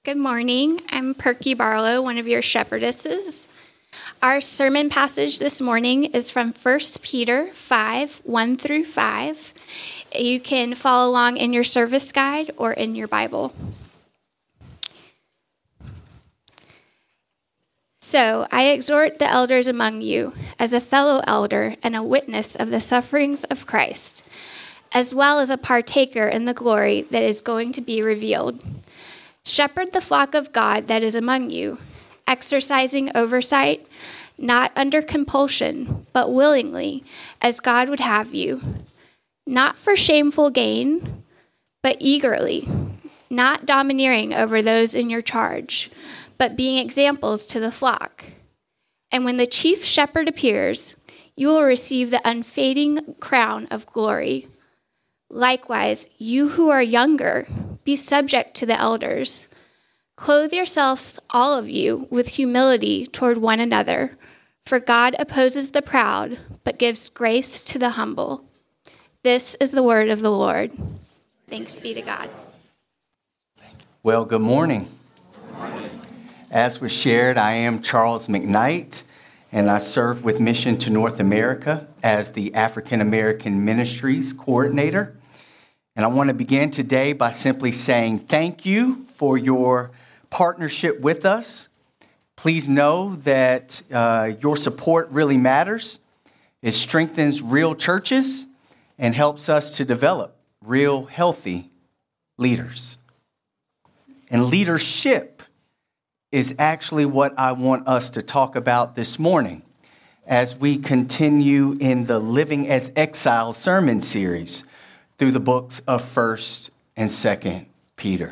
Good morning. I'm Perky Barlow, one of your shepherdesses. Our sermon passage this morning is from 1 Peter 5, 1 through 5. You can follow along in your service guide or in your Bible. So I exhort the elders among you, as a fellow elder and a witness of the sufferings of Christ, as well as a partaker in the glory that is going to be revealed. Shepherd the flock of God that is among you, exercising oversight, not under compulsion, but willingly, as God would have you, not for shameful gain, but eagerly, not domineering over those in your charge, but being examples to the flock. And when the chief shepherd appears, you will receive the unfading crown of glory. Likewise, you who are younger, be subject to the elders. Clothe yourselves, all of you, with humility toward one another, for God opposes the proud, but gives grace to the humble. This is the word of the Lord. Thanks be to God. Well, good morning. As was shared, I am Charles McKnight, and I serve with Mission to North America as the African American Ministries Coordinator. And I want to begin today by simply saying thank you for your partnership with us. Please know that your support really matters. It strengthens real churches and helps us to develop real healthy leaders. And leadership is actually what I want us to talk about this morning as we continue in the Living as Exile sermon series through the books of 1st and 2nd Peter.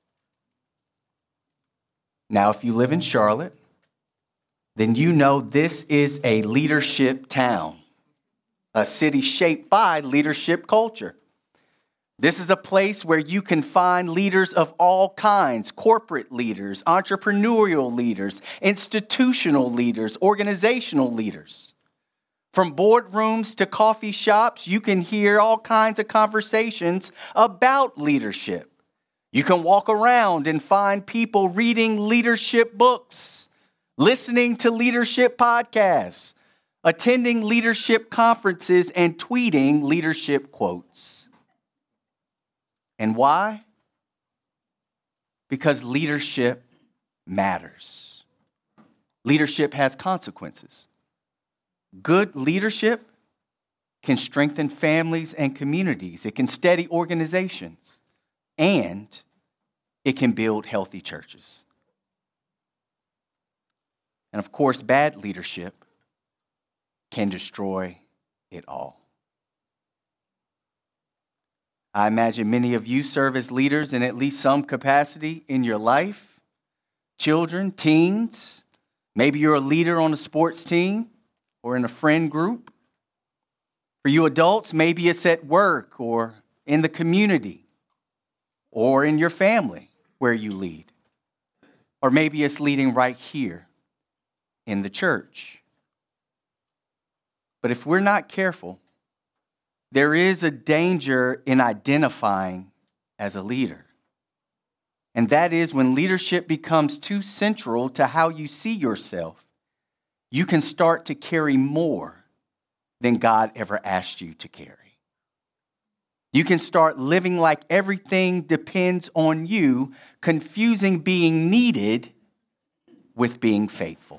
Now, if you live in Charlotte, then you know this is a leadership town, a city shaped by leadership culture. This is a place where you can find leaders of all kinds, corporate leaders, entrepreneurial leaders, institutional leaders, organizational leaders. From boardrooms to coffee shops, you can hear all kinds of conversations about leadership. You can walk around and find people reading leadership books, listening to leadership podcasts, attending leadership conferences, and tweeting leadership quotes. And why? Because leadership matters. Leadership has consequences. Good leadership can strengthen families and communities. It can steady organizations. And it can build healthy churches. And of course, bad leadership can destroy it all. I imagine many of you serve as leaders in at least some capacity in your life. Children, teens, maybe you're a leader on a sports team or in a friend group. For you adults, maybe it's at work or in the community or in your family where you lead. Or maybe it's leading right here in the church. But if we're not careful, there is a danger in identifying as a leader. And that is when leadership becomes too central to how you see yourself, you can start to carry more than God ever asked you to carry. You can start living like everything depends on you, confusing being needed with being faithful.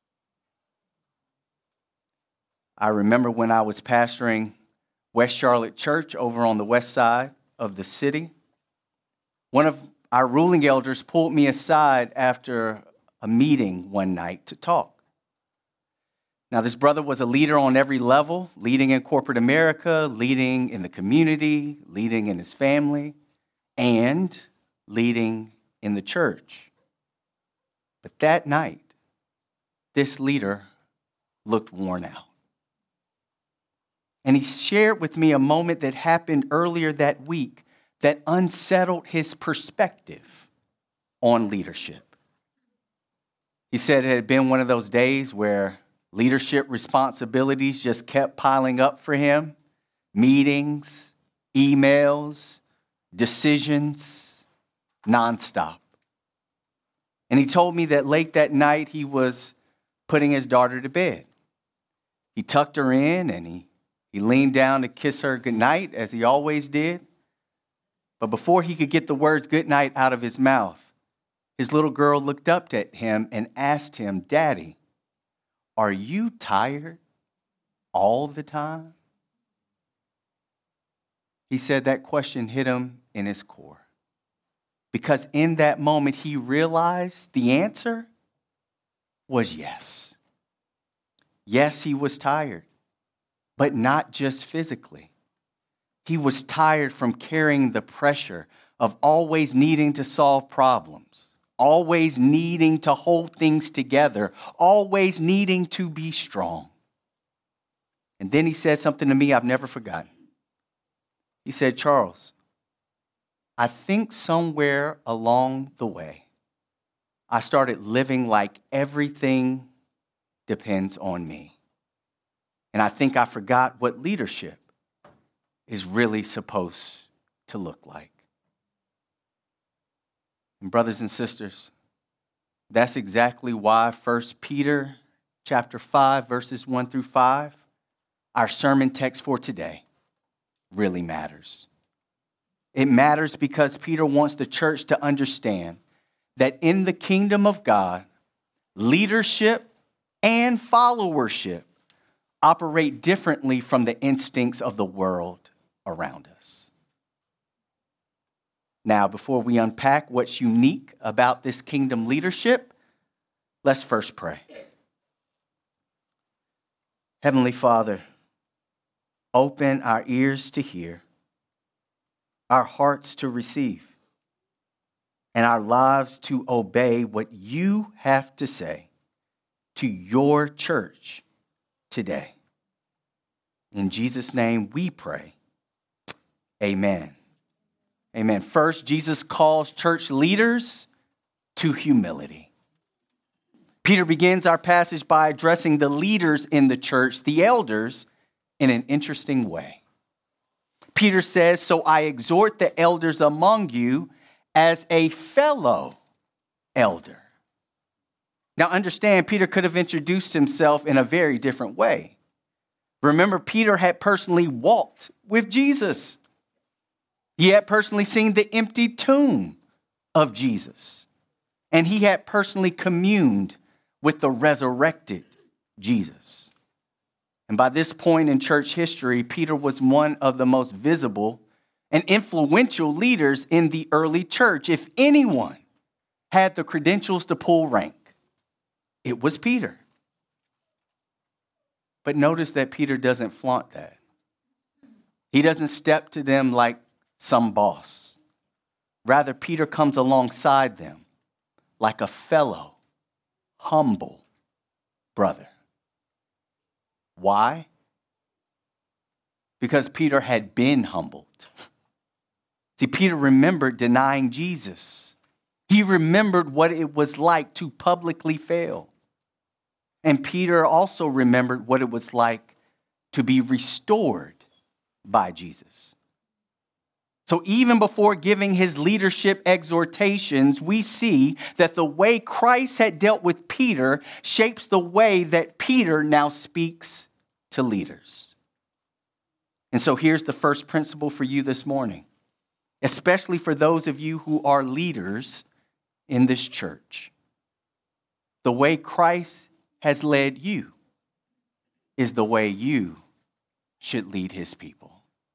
I remember when I was pastoring West Charlotte Church over on the west side of the city. One of our ruling elders pulled me aside after a meeting one night to talk. Now, this brother was a leader on every level, leading in corporate America, leading in the community, leading in his family, and leading in the church. But that night, this leader looked worn out. And he shared with me a moment that happened earlier that week that unsettled his perspective on leadership. He said it had been one of those days where leadership responsibilities just kept piling up for him. Meetings, emails, decisions, nonstop. And he told me that late that night he was putting his daughter to bed. He tucked her in and he leaned down to kiss her goodnight, as he always did. But before he could get the words goodnight out of his mouth, his little girl looked up at him and asked him, "Daddy, are you tired all the time?" He said that question hit him in his core. Because in that moment, he realized the answer was yes. Yes, he was tired, but not just physically. He was tired from carrying the pressure of always needing to solve problems, always needing to hold things together, always needing to be strong. And then he said something to me I've never forgotten. He said, "Charles, I think somewhere along the way, I started living like everything depends on me. And I think I forgot what leadership is really supposed to look like." And brothers and sisters, that's exactly why 1 Peter chapter 5, verses 1 through 5, our sermon text for today, really matters. It matters because Peter wants the church to understand that in the kingdom of God, leadership and followership operate differently from the instincts of the world around us. Now, before we unpack what's unique about this kingdom leadership, let's first pray. Heavenly Father, open our ears to hear, our hearts to receive, and our lives to obey what you have to say to your church today. In Jesus' name we pray. Amen. Amen. First, Jesus calls church leaders to humility. Peter begins our passage by addressing the leaders in the church, the elders, in an interesting way. Peter says, "So I exhort the elders among you as a fellow elder." Now understand, Peter could have introduced himself in a very different way. Remember, Peter had personally walked with Jesus. He had personally seen the empty tomb of Jesus. And he had personally communed with the resurrected Jesus. And by this point in church history, Peter was one of the most visible and influential leaders in the early church. If anyone had the credentials to pull rank, it was Peter. But notice that Peter doesn't flaunt that. He doesn't step to them like some boss. Rather, Peter comes alongside them like a fellow, humble brother. Why? Because Peter had been humbled. See, Peter remembered denying Jesus. He remembered what it was like to publicly fail. And Peter also remembered what it was like to be restored by Jesus. So even before giving his leadership exhortations, we see that the way Christ had dealt with Peter shapes the way that Peter now speaks to leaders. And so here's the first principle for you this morning, especially for those of you who are leaders in this church. The way Christ has led you is the way you should lead his people.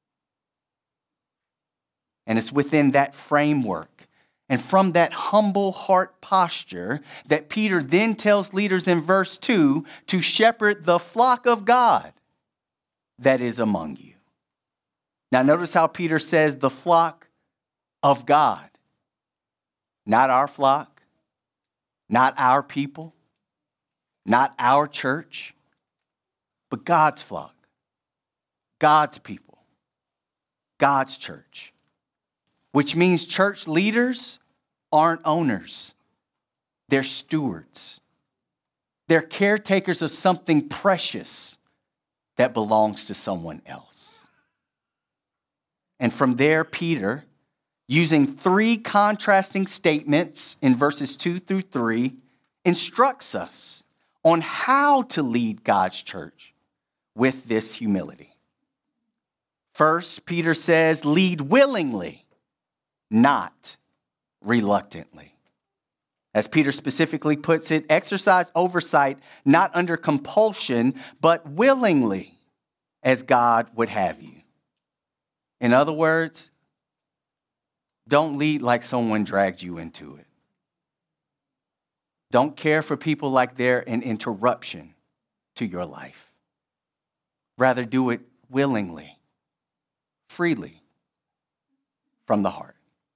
And it's within that framework and from that humble heart posture that Peter then tells leaders in verse 2 to shepherd the flock of God that is among you. Now notice how Peter says the flock of God. Not our flock, not our people, not our church, but God's flock, God's people, God's church. Which means church leaders aren't owners. They're stewards. They're caretakers of something precious that belongs to someone else. And from there, Peter using 3 contrasting statements in verses 2 through 3, instructs us on how to lead God's church with this humility. First, Peter says, lead willingly, not reluctantly. As Peter specifically puts it, exercise oversight not under compulsion, but willingly, as God would have you. In other words, don't lead like someone dragged you into it. Don't care for people like they're an interruption to your life. Rather, do it willingly, freely, from the heart.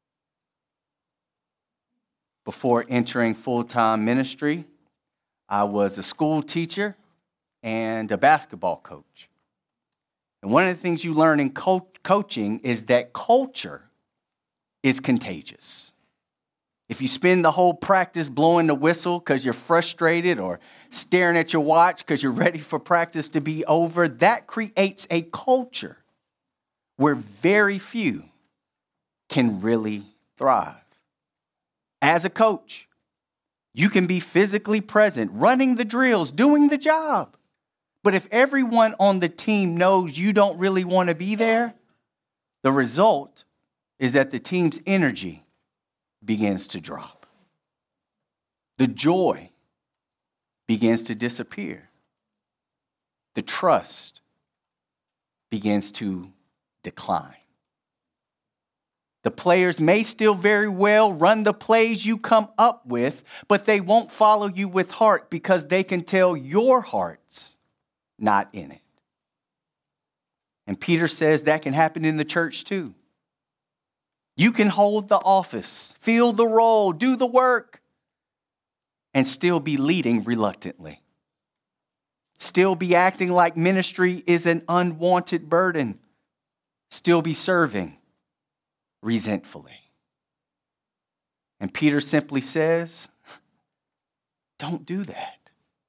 Before entering full-time ministry, I was a school teacher and a basketball coach. And one of the things you learn in coaching is that culture is contagious. If you spend the whole practice blowing the whistle because you're frustrated or staring at your watch because you're ready for practice to be over, that creates a culture where very few can really thrive. As a coach, you can be physically present, running the drills, doing the job. But if everyone on the team knows you don't really want to be there, the result is that the team's energy begins to drop. The joy begins to disappear. The trust begins to decline. The players may still very well run the plays you come up with, but they won't follow you with heart because they can tell your heart's not in it. And Peter says that can happen in the church too. You can hold the office, fill the role, do the work, and still be leading reluctantly. Still be acting like ministry is an unwanted burden. Still be serving resentfully. And Peter simply says, don't do that.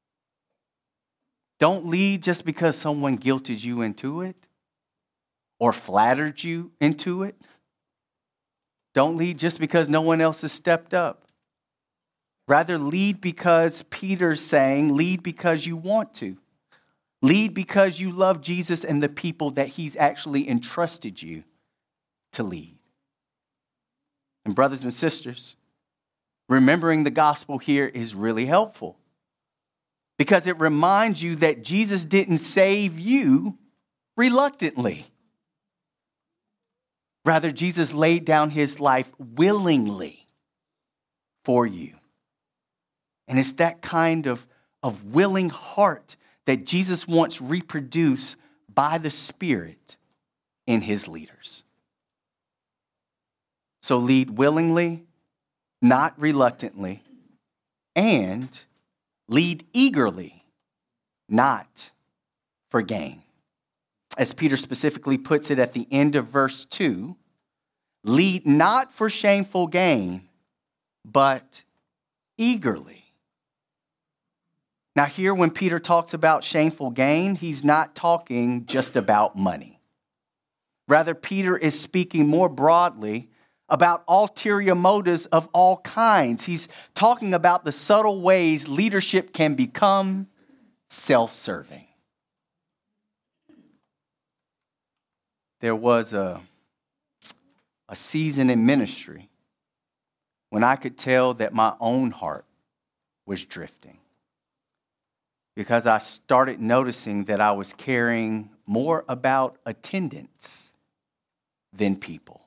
Don't lead just because someone guilted you into it or flattered you into it. Don't lead just because no one else has stepped up. Rather, lead because Peter's saying, lead because you want to. Lead because you love Jesus and the people that he's actually entrusted you to lead. And brothers and sisters, remembering the gospel here is really helpful because it reminds you that Jesus didn't save you reluctantly. Rather, Jesus laid down his life willingly for you. And it's that kind of willing heart that Jesus wants reproduced by the Spirit in his leaders. So lead willingly, not reluctantly, and lead eagerly, not for gain. As Peter specifically puts it at the end of verse 2, lead not for shameful gain, but eagerly. Now here, when Peter talks about shameful gain, he's not talking just about money. Rather, Peter is speaking more broadly about ulterior motives of all kinds. He's talking about the subtle ways leadership can become self-serving. There was a season in ministry when I could tell that my own heart was drifting because I started noticing that I was caring more about attendance than people,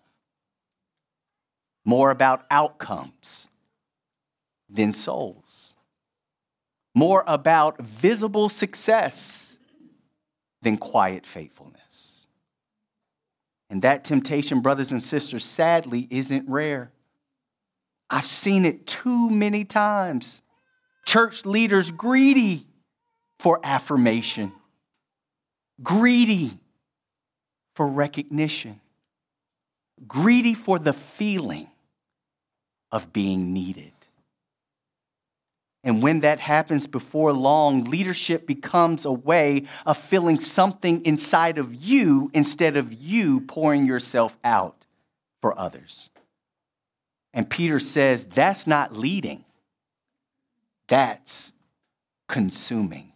more about outcomes than souls, more about visible success than quiet faithfulness. And that temptation, brothers and sisters, sadly isn't rare. I've seen it too many times. Church leaders greedy for affirmation, greedy for recognition, greedy for the feeling of being needed. And when that happens before long, leadership becomes a way of filling something inside of you instead of you pouring yourself out for others. And Peter says, that's not leading. That's consuming.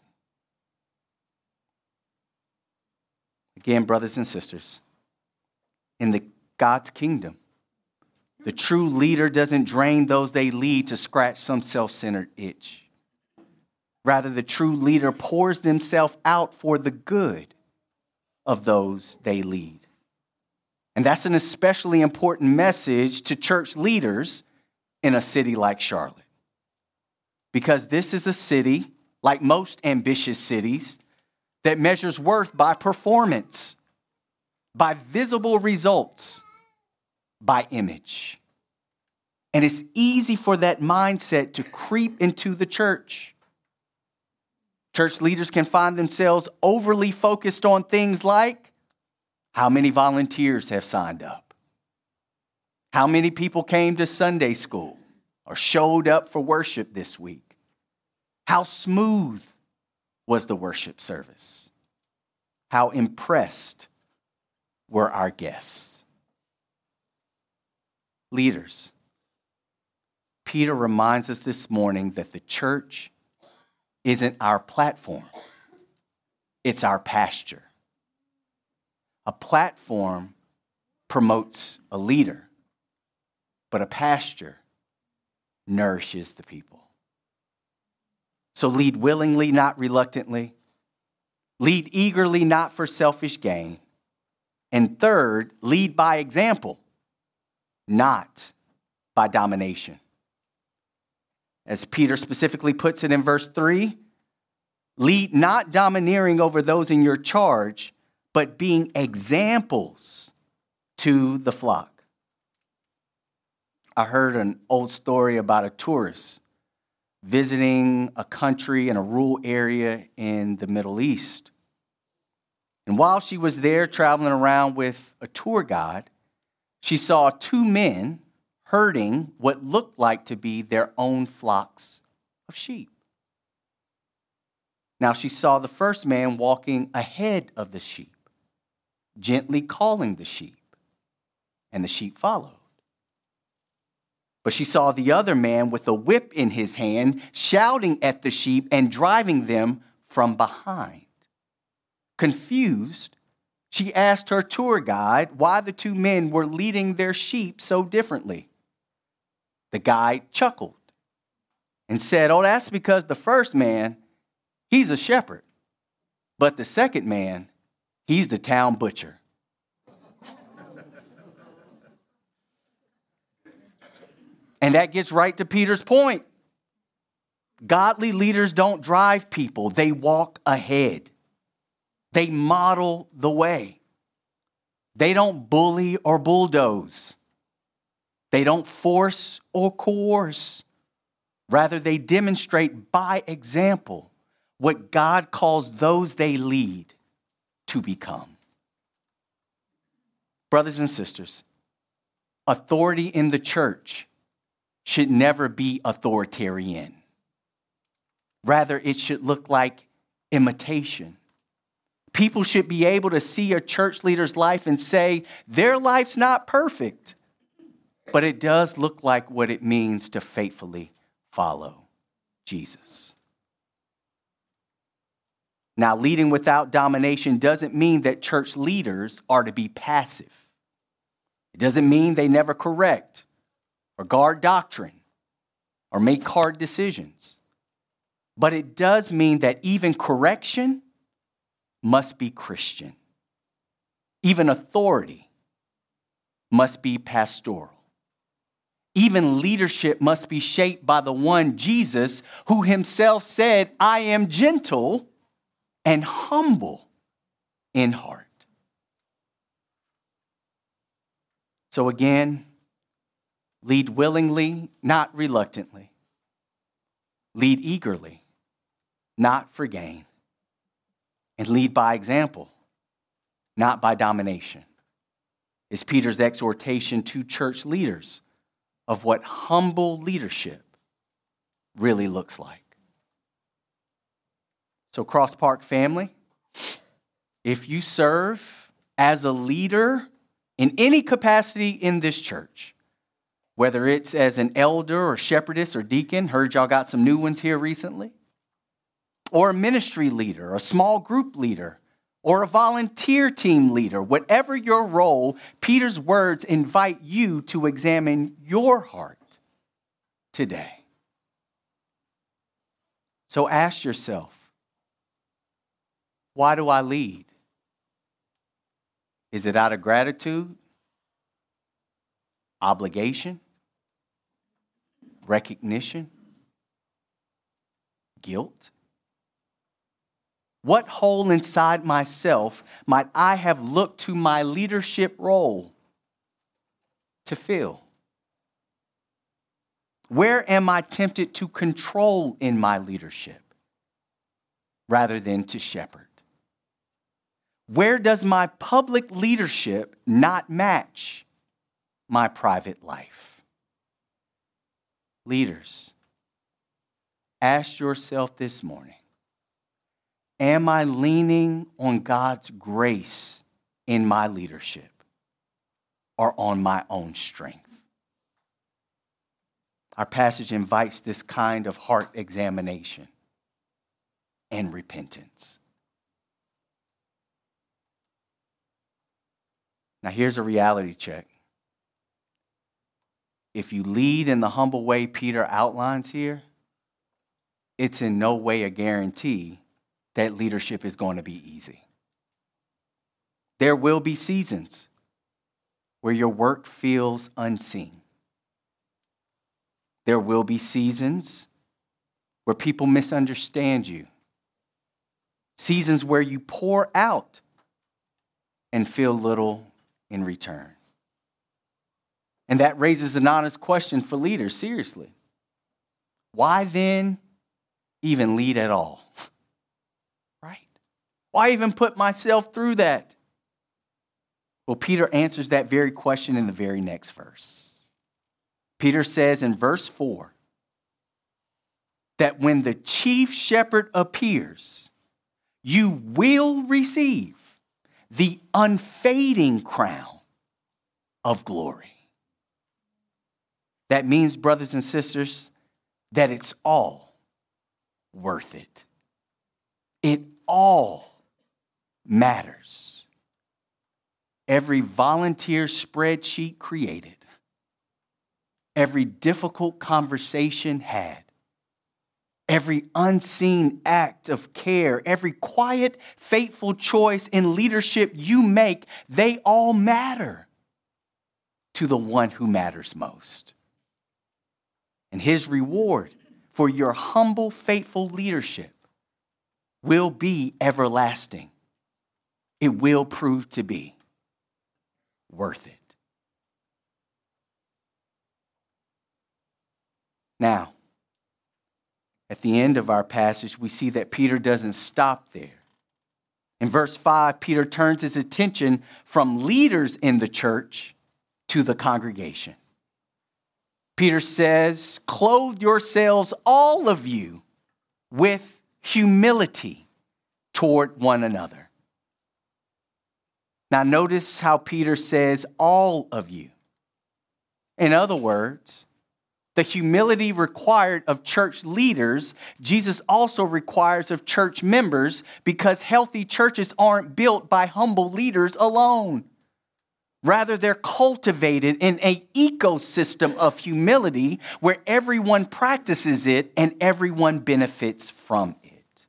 Again, brothers and sisters, in the God's kingdom, the true leader doesn't drain those they lead to scratch some self-centered itch. Rather, the true leader pours themselves out for the good of those they lead. And that's an especially important message to church leaders in a city like Charlotte. Because this is a city, like most ambitious cities, that measures worth by performance, by visible results, by image. And it's easy for that mindset to creep into the church. Church leaders can find themselves overly focused on things like how many volunteers have signed up, how many people came to Sunday school or showed up for worship this week, how smooth was the worship service, how impressed were our guests. Leaders, Peter reminds us this morning that the church isn't our platform, it's our pasture. A platform promotes a leader, but a pasture nourishes the people. So lead willingly, not reluctantly. Lead eagerly, not for selfish gain. And third, lead by example, not by domination. As Peter specifically puts it in verse 3, lead not domineering over those in your charge, but being examples to the flock. I heard an old story about a tourist visiting a country in a rural area in the Middle East. And while she was there traveling around with a tour guide, she saw two men herding what looked like to be their own flocks of sheep. Now she saw the first man walking ahead of the sheep, gently calling the sheep, and the sheep followed. But she saw the other man with a whip in his hand, shouting at the sheep and driving them from behind. Confused, she asked her tour guide why the two men were leading their sheep so differently. The guide chuckled and said, "Oh, that's because the first man, he's a shepherd, but the second man, he's the town butcher." And that gets right to Peter's point. Godly leaders don't drive people, they walk ahead. They model the way. They don't bully or bulldoze. They don't force or coerce. Rather, they demonstrate by example what God calls those they lead to become. Brothers and sisters, authority in the church should never be authoritarian. Rather, it should look like imitation. People should be able to see a church leader's life and say, their life's not perfect, but it does look like what it means to faithfully follow Jesus. Now, leading without domination doesn't mean that church leaders are to be passive. It doesn't mean they never correct or guard doctrine or make hard decisions. But it does mean that even correction must be Christian. Even authority must be pastoral. Even leadership must be shaped by the one, Jesus, who himself said, "I am gentle and humble in heart." So again, lead willingly, not reluctantly. Lead eagerly, not for gain. And lead by example, not by domination, is Peter's exhortation to church leaders of what humble leadership really looks like. So, Cross Park family, if you serve as a leader in any capacity in this church, Whether it's as an elder or shepherdess or deacon, heard y'all got some new ones here recently, or a ministry leader, a small group leader, or a volunteer team leader, whatever your role, Peter's words invite you to examine your heart today. So ask yourself, why do I lead? Is it out of gratitude, obligation, recognition, guilt? What hole inside myself might I have looked to my leadership role to fill? Where am I tempted to control in my leadership rather than to shepherd? Where does my public leadership not match my private life? Leaders, ask yourself this morning, am I leaning on God's grace in my leadership or on my own strength? Our passage invites this kind of heart examination and repentance. Now, here's a reality check. If you lead in the humble way Peter outlines here, it's in no way a guarantee that leadership is going to be easy. There will be seasons where your work feels unseen. There will be seasons where people misunderstand you. Seasons where you pour out and feel little in return. And that raises an honest question for leaders, seriously. Why then even lead at all? Right? Why even put myself through that? Well, Peter answers that very question in the very next verse. Peter says in verse 4 that when the chief shepherd appears, you will receive the unfading crown of glory. That means, brothers and sisters, that it's all worth it. It all matters. Every volunteer spreadsheet created, every difficult conversation had, every unseen act of care, every quiet, faithful choice in leadership you make, they all matter to the one who matters most. And his reward for your humble, faithful leadership will be everlasting. It will prove to be worth it. Now, at the end of our passage, we see that Peter doesn't stop there. In verse 5, Peter turns his attention from leaders in the church to the congregation. Peter says, "Clothe yourselves, all of you, with humility toward one another." Now notice how Peter says, all of you. In other words, the humility required of church leaders, Jesus also requires of church members, because healthy churches aren't built by humble leaders alone. Rather, they're cultivated in an ecosystem of humility where everyone practices it and everyone benefits from it.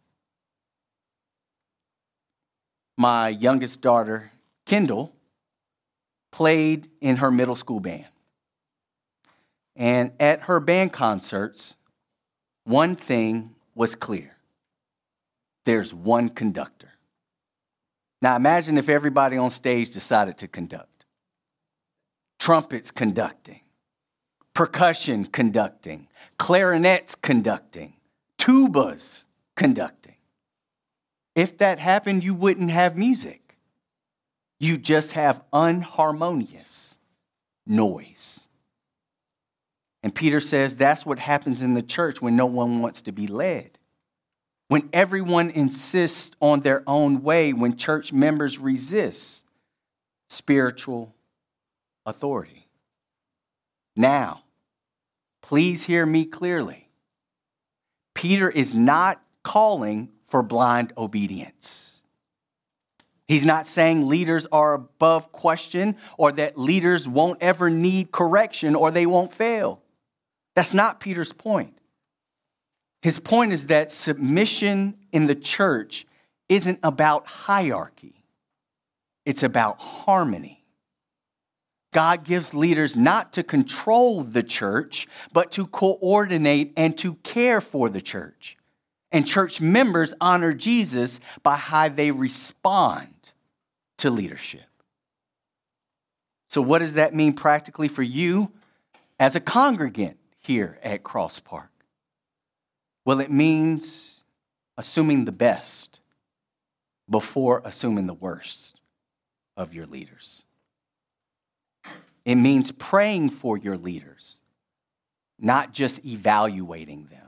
My youngest daughter, Kendall, played in her middle school band. And at her band concerts, one thing was clear. There's one conductor. Now imagine if everybody on stage decided to conduct. Trumpets conducting, percussion conducting, clarinets conducting, tubas conducting. If that happened, you wouldn't have music. You just have unharmonious noise. And Peter says that's what happens in the church when no one wants to be led. When everyone insists on their own way, when church members resist spiritual authority. Now, please hear me clearly. Peter is not calling for blind obedience. He's not saying leaders are above question or that leaders won't ever need correction or they won't fail. That's not Peter's point. His point is that submission in the church isn't about hierarchy. It's about harmony. God gives leaders not to control the church, but to coordinate and to care for the church. And church members honor Jesus by how they respond to leadership. So what does that mean practically for you as a congregant here at Cross Park? Well, it means assuming the best before assuming the worst of your leaders. It means praying for your leaders, not just evaluating them.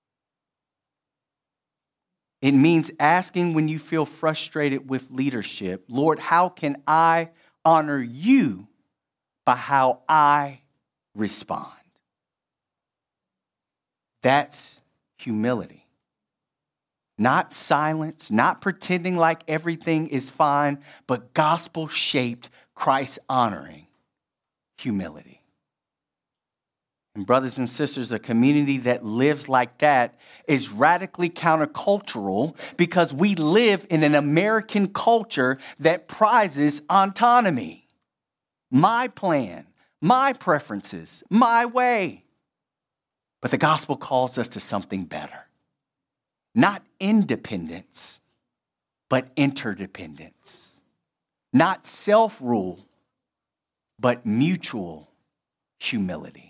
It means asking when you feel frustrated with leadership, Lord, how can I honor you by how I respond? That's humility. Not silence, not pretending like everything is fine, but gospel-shaped, Christ-honoring humility. And brothers and sisters, a community that lives like that is radically countercultural because we live in an American culture that prizes autonomy. My plan, my preferences, my way. But the gospel calls us to something better. Not independence, but interdependence. Not self-rule, but mutual humility.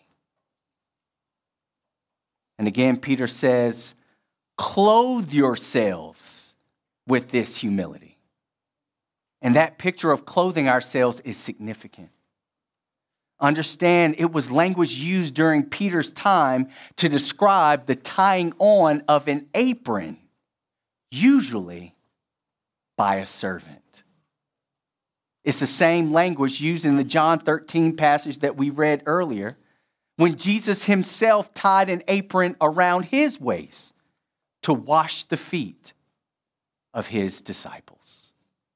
And again, Peter says, clothe yourselves with this humility. And that picture of clothing ourselves is significant. Understand, it was language used during Peter's time to describe the tying on of an apron, usually by a servant. It's the same language used in the John 13 passage that we read earlier, when Jesus himself tied an apron around his waist to wash the feet of his disciples.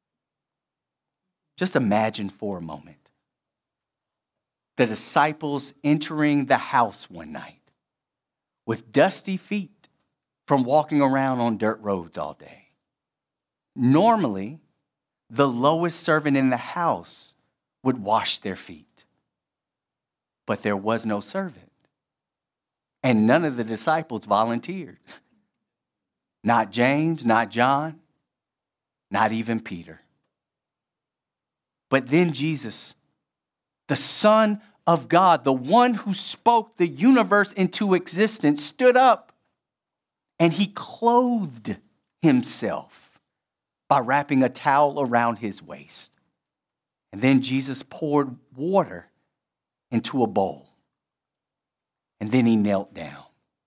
Just imagine for a moment the disciples entering the house one night with dusty feet from walking around on dirt roads all day. Normally, the lowest servant in the house would wash their feet. But there was no servant. And none of the disciples volunteered. Not James, not John, not even Peter. But then Jesus, the Son of God, the one who spoke the universe into existence, stood up and he clothed himself by wrapping a towel around his waist. And then Jesus poured water into a bowl. And then he knelt down.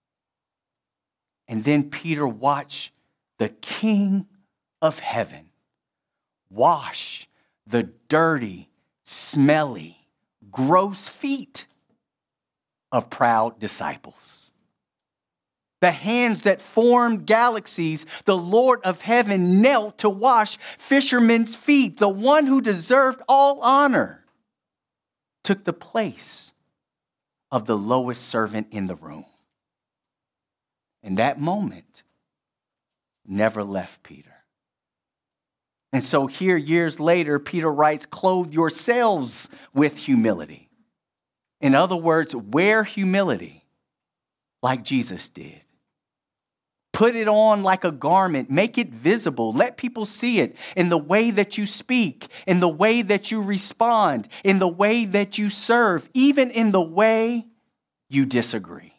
And then Peter watched the King of Heaven wash the dirty, smelly, gross feet of proud disciples. The hands that formed galaxies, the Lord of heaven knelt to wash fishermen's feet. The one who deserved all honor took the place of the lowest servant in the room. And that moment never left Peter. And so here, years later, Peter writes, clothe yourselves with humility. In other words, wear humility like Jesus did. Put it on like a garment. Make it visible. Let people see it in the way that you speak, in the way that you respond, in the way that you serve, even in the way you disagree.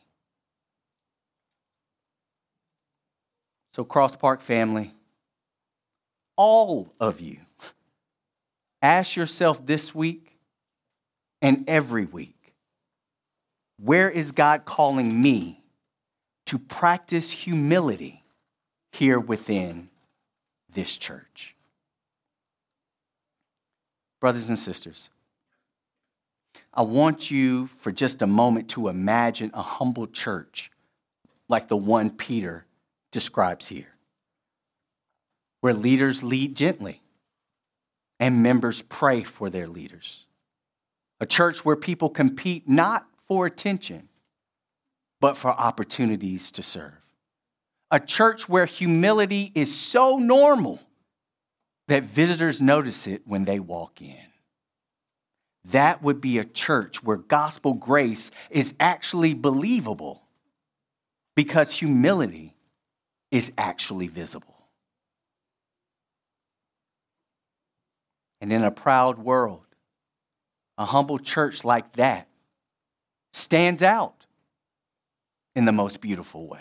So, Cross Park family, all of you, ask yourself this week and every week, where is God calling me to practice humility here within this church? Brothers and sisters, I want you for just a moment to imagine a humble church like the one Peter describes here, where leaders lead gently and members pray for their leaders. A church where people compete not for attention, but for opportunities to serve. A church where humility is so normal that visitors notice it when they walk in. That would be a church where gospel grace is actually believable because humility is actually visible. And in a proud world, a humble church like that stands out in the most beautiful way.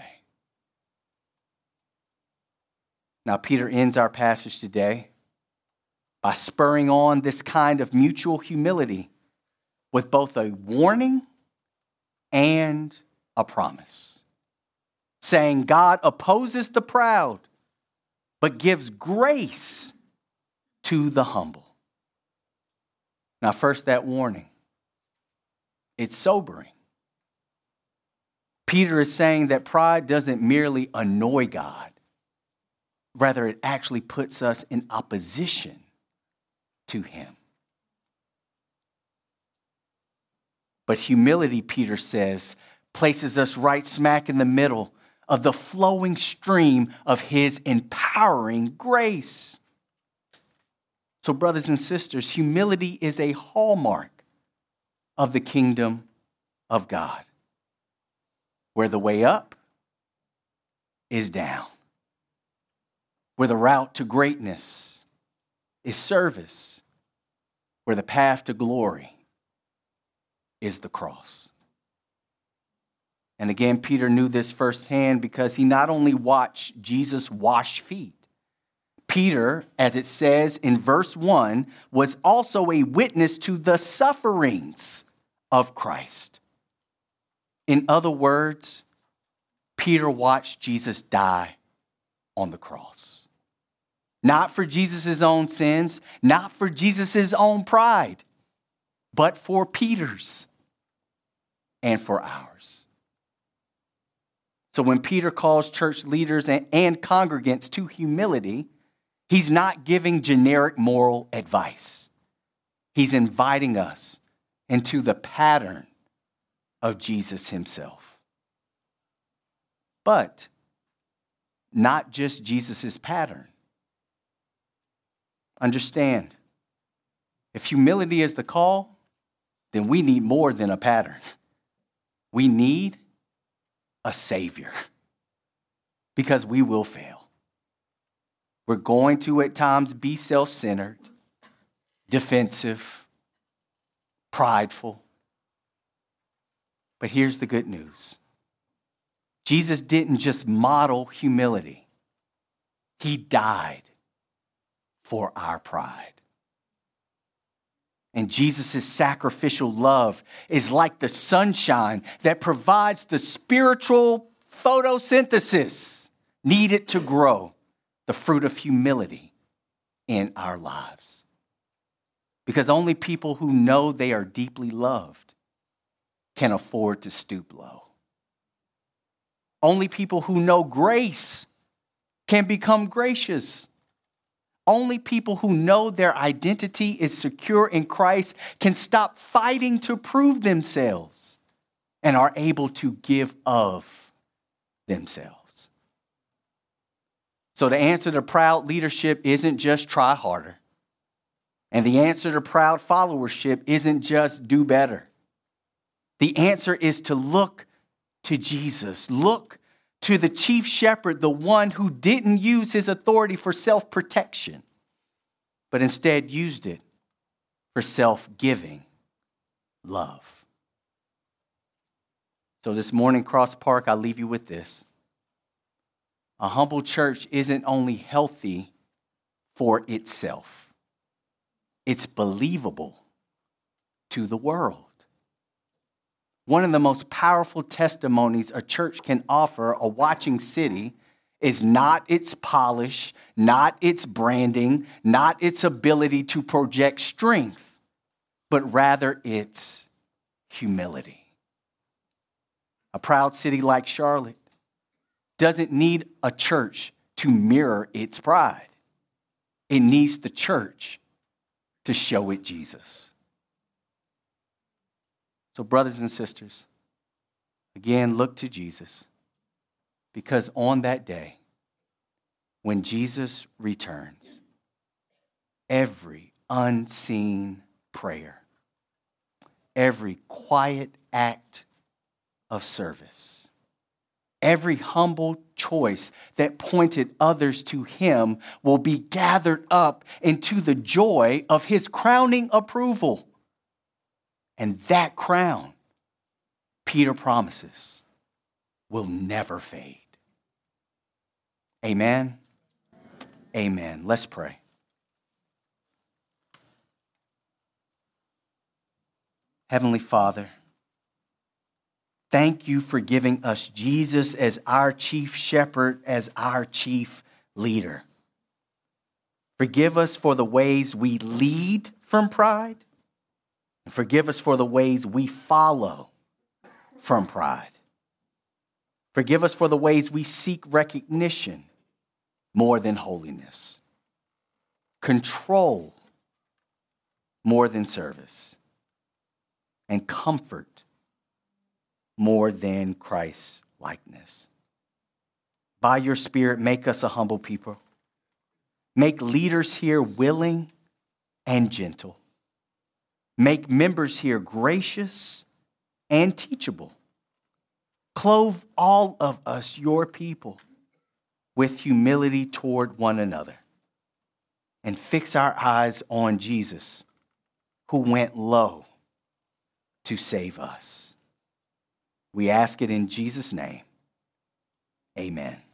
Now, Peter ends our passage today by spurring on this kind of mutual humility with both a warning and a promise, saying God opposes the proud, but gives grace to the humble. Now, first, that warning. It's sobering. Peter is saying that pride doesn't merely annoy God. Rather, it actually puts us in opposition to him. But humility, Peter says, places us right smack in the middle of the flowing stream of his empowering grace. So, brothers and sisters, humility is a hallmark of the kingdom of God, where the way up is down, where the route to greatness is service, where the path to glory is the cross. And again, Peter knew this firsthand because he not only watched Jesus wash feet. Peter, as it says in verse 1, was also a witness to the sufferings of Christ. In other words, Peter watched Jesus die on the cross. Not for Jesus' own sins, not for Jesus' own pride, but for Peter's and for ours. So when Peter calls church leaders and congregants to humility, he's not giving generic moral advice. He's inviting us into the pattern of Jesus himself. But not just Jesus' pattern. Understand, if humility is the call, then we need more than a pattern. We need a Savior, because we will fail. We're going to at times be self-centered, defensive, prideful. But here's the good news. Jesus didn't just model humility. He died for our pride. And Jesus' sacrificial love is like the sunshine that provides the spiritual photosynthesis needed to grow the fruit of humility in our lives. Because only people who know they are deeply loved can afford to stoop low. Only people who know grace can become gracious. Only people who know their identity is secure in Christ can stop fighting to prove themselves and are able to give of themselves. So the answer to proud leadership isn't just try harder. And the answer to proud followership isn't just do better. The answer is to look to Jesus. Look to the chief shepherd, the one who didn't use his authority for self-protection, but instead used it for self-giving love. So this morning, Cross Park, I leave you with this. A humble church isn't only healthy for itself. It's believable to the world. One of the most powerful testimonies a church can offer a watching city is not its polish, not its branding, not its ability to project strength, but rather its humility. A proud city like Charlotte doesn't need a church to mirror its pride. It needs the church to show it Jesus. So, brothers and sisters, again, look to Jesus, because on that day, when Jesus returns, every unseen prayer, every quiet act of service, every humble choice that pointed others to him will be gathered up into the joy of his crowning approval. And that crown, Peter promises, will never fade. Amen. Amen. Let's pray. Heavenly Father, thank you for giving us Jesus as our chief shepherd, as our chief leader. Forgive us for the ways we lead from pride, and forgive us for the ways we follow from pride. Forgive us for the ways we seek recognition more than holiness, control more than service, and comfort more than Christ's likeness. By your Spirit, make us a humble people. Make leaders here willing and gentle. Make members here gracious and teachable. Clothe all of us, your people, with humility toward one another. And fix our eyes on Jesus, who went low to save us. We ask it in Jesus' name. Amen.